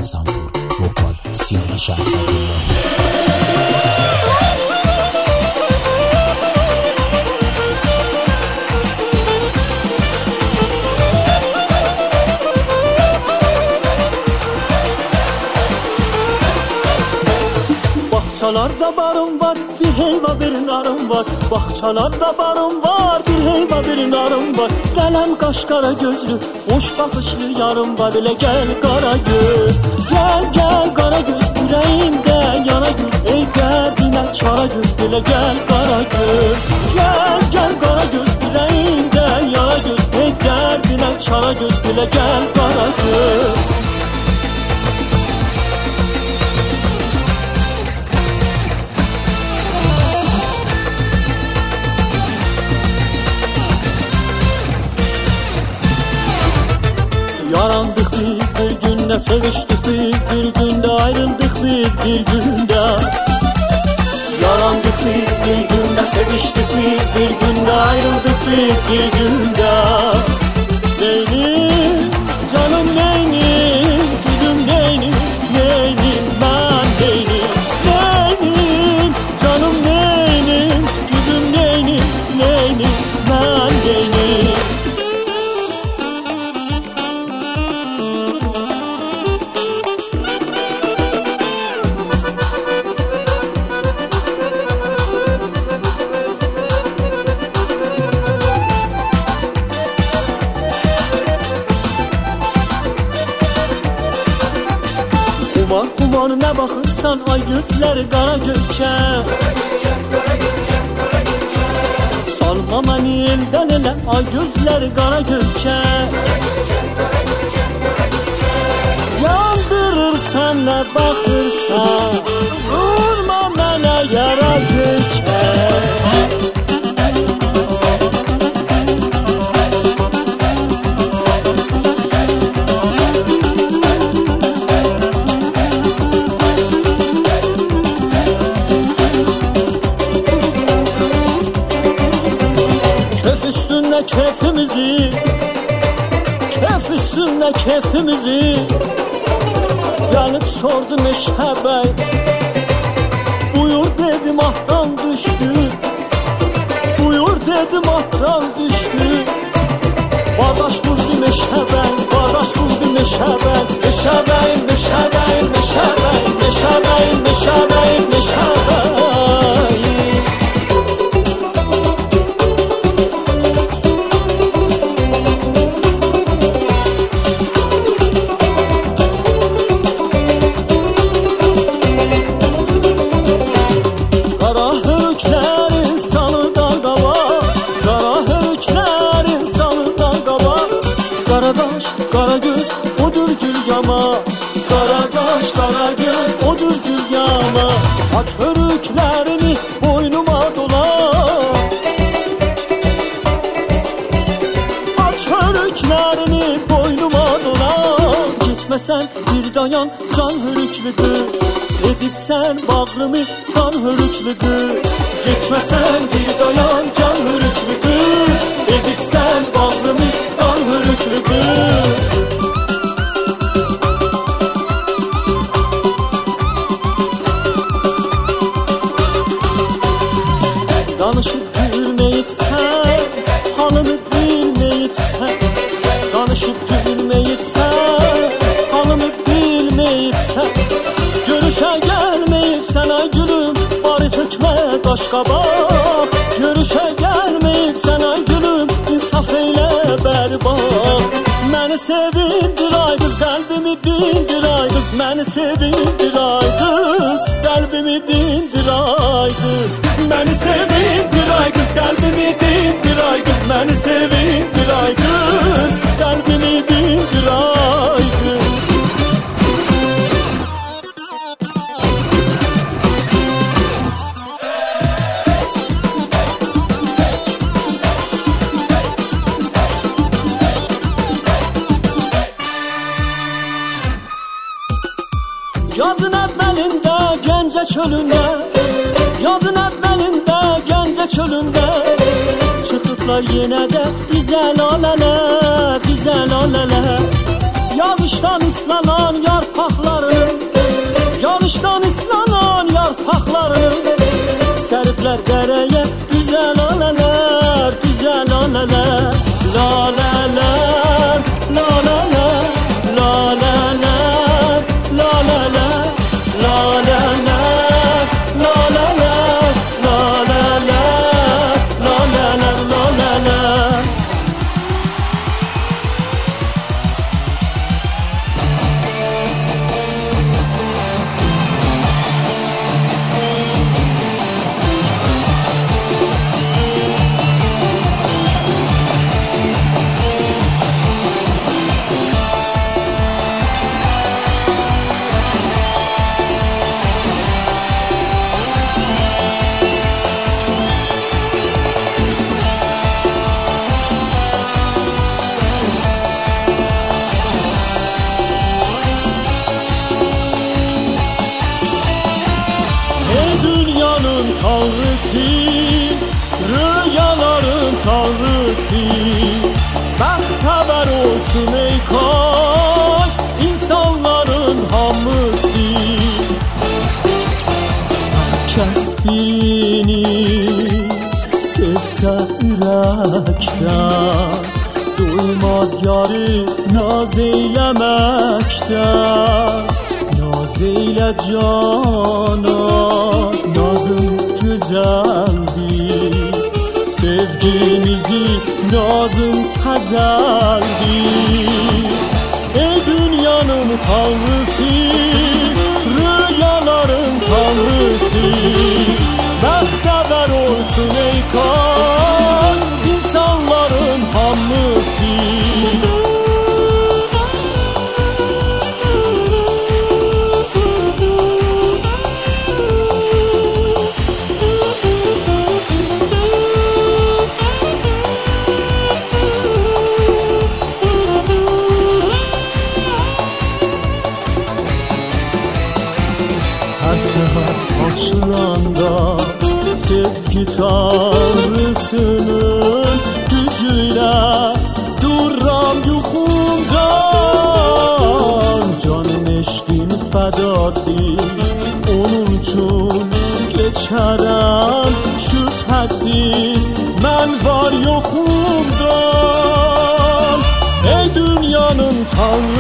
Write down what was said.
Zambur, vokal, Siyana Şahzadullah. Bahçalarda barım var, bir heyva bir narım var. Bahçalarda barım var, bir heyva bir narım var. Gələm qaş qara gözlü, hoş baxışlı yarım var. Elə gəl qara göz, gəl gəl qara göz, ürəyimdə yana göz. Ey dərdinə çara göz, elə gəl qara göz. Gəl gəl qara göz, ürəyimdə yana göz. Ey dərdinə çara göz, elə gəl qara göz. Yarandık biz bir günde, seviştik biz bir günde, ayrıldık biz bir günde. Yarandık biz bir günde, seviştik biz bir günde, ayrıldık biz bir günde. Neynim canım neynim, gülüm neynim, neynim ben neynim. Neynim canım neynim, gülüm neynim, neynim ben neynim. Kumar ne bakırsan ay gözleri kara göçe. Salma beni elden ele ay gözleri kara göçe. Yandırırsan ne bakırsan, vurma bana yara göçe. Keyfimizi, keyf üstünde keyfimizi. Gelip sordu Meşhe Bey, buyur dedim ahtan düştü. Buyur dedim ahtan düştü. Bağdaş kurdu Meşhe Bey, bağdaş kurdu Meşhe Bey. Meşhe Bey, Meşhe Bey, Meşhe Bey, Meşhe Bey, Meşhe Bey, Meşhe Bey. Karadaş, karagöz, odur gül yama. Karadaş, karagöz, odur gül yama. Aç hörüklerini boynuma dola. Aç hörüklerini boynuma dola. Gitmesen bir dayan can hörüklü kız. Edipsen bağrımı kan hörüklü kız. Gitmesen bir dayan can hörüklü kız. Edipsen bağrımı kan hörüklü kız. Danışıp gülmeyip sen, halını bilmeyip sen. Danışıp gülmeyip sen, halını bilmeyip sen. Görüşe gelmeyip sen ay gülüm, bari tökme taş kabak. Görüşe gelmeyip sen ay gülüm, insaf eyle berbat. Məni sevindir ay kız, kalbimi dindir ay kız. Məni sevindir ay kız, kalbimi dindir ay kız. Məni sevindir ay kız, kalbimi dindir ay kız. Məni sevindir ay kız, kalbimi dindir ay kız. Yazın evvelinde Gence çölünde, yazın evvelinde Gence çölünde. Çıkıplar yine de bize lalele, bize lalele. Yağıştan ıslanan yarpakları Döküler dereye güzel laleler, güzel laleler. Laleler, laleler, laleler, laleler, laleler, laleler, laleler, laleler, laleler. Dünyanın tanrısı, rüyaların tanrısı, bahthaber olsun ey kaş insanların hamısı. Herkes birini sevse yürekten, doymaz yarı naz eylemekten. Naz eyle cana, nazın güzeldir. Sevgimizi nazın tezeldir. Ey dünyanın tanrısı, rüyaların tanrısı, bahthaber olsun ey kaş insanların hamısı. Her seher açılanda sevgi tanrısının gücüyle duram yuxumdan. Canım eşkin fədası onun üçün geçərəm şübhəsiz mən var yoxumdan. Ey dünyanın tanrısı,